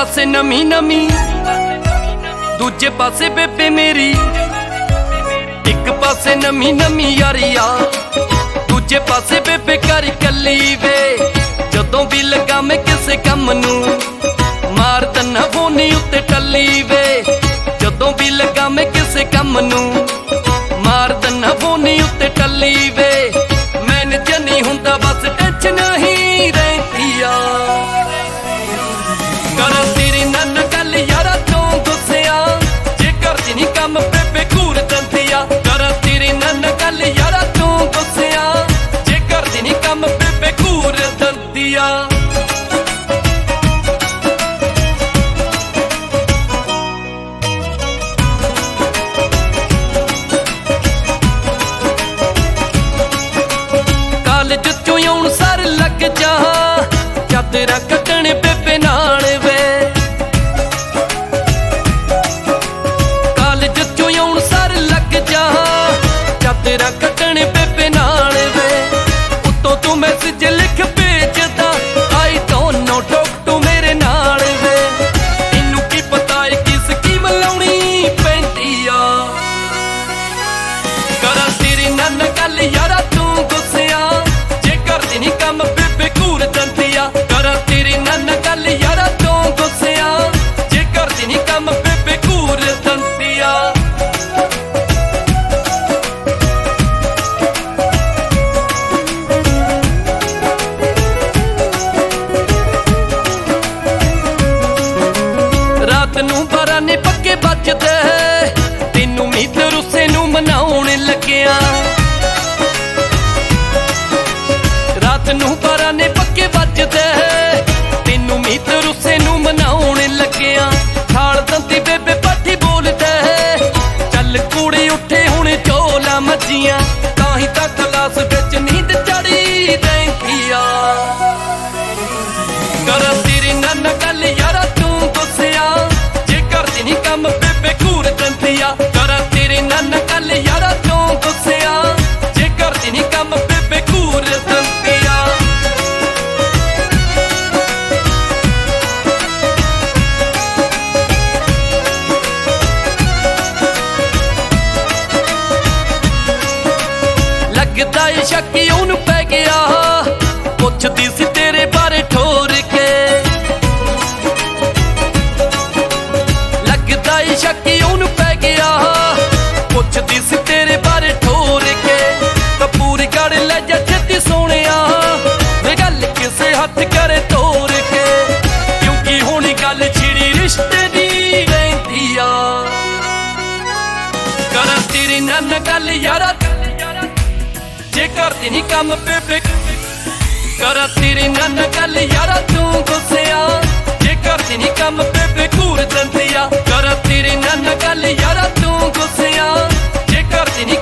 पासे नमी नमी, दूजे पासे बेबे मेरी। एक पासे नमी नमी यारिया, दूजे पासे बेबे कर कली वे। जदों भी लगा मैं किसे कम नू, मार दन्ना फोनी उत्ते टली वे। जदों भी लगा मैं किसे कम नू, मार दन्ना फोनी उत्ते टली वे। मैंने जनी हुंदा बस टेंशन ही रहती आ। करा तेरी नन गल यारा तों गुस्सिया, जे करदी नी कम बेबे घूर दंदिया। करा तेरी नन गल यारा तों गुस्सिया, जे करदी नी कम बेबे घूर दंदिया। कालेज चों आउण सार लग जा, चादरां कड्डण बेबे नाल वे। कालेज चों आउण सार लग जा, चादरां कड्डण बेबे नाल वे। उत्तों तू मैसेज लिख भेजदा, I don't know talk to मेरे नाल वे। इनू की पता है की स्कीम लाउणी पैंदी आ। करा तेरी नन गल यारा तू गुस्सिया, जे करदी नी कम बेबे घूर दंदिया। करा तेरी नन गल यारा तू गुस्सिया, जे करदी नी कम बेबे घूर दंदिया। रात नू 12 ने पक्के बजदे, तेनू मीत रुस्से नू मनाउण लग्गिया। रात नू 12 ने पक्के बजदे, तेनू मीत रुस्से नू मनाउण लग्गिया। खाल दंदी बेबे पाठी बोलदे, चल कूड़े उठे हुण चोला मज्जियां। ताही तां क्लास विच नींद चढ़ी रहिंदी आ। करा तेरी नन गल यारा तू गुस्सिया, जे करदी नी कम बेबे घूर दंदिया। करा तेरी नन गल यारा तू गुस्सिया, जे करदी नी कम बेबे घूर दंदिया। लगदा ए शक ओनू पै गया, पुछदी सी तेरे बारे ठोर के। लगदा ए शक ओनू पै गया, पुछदी सी तेरे बारे ठोर के। कपूर गड़ ले जा छेती सोहणिया, वे गल किसे हथ करे तोड़ के। क्योंकि हुण गल छिड़ी रिश्ते दी रहिंदी आ। करा तेरी नन गल यारा, जे करदी नी कम बेबे। करा तेरी नन गल यारा तू गुस्सिया, जे करदी नी कम बेबे घूर दंदिया। करा तेरी नन गल यारा तू गुस्सिया, जे करदी नी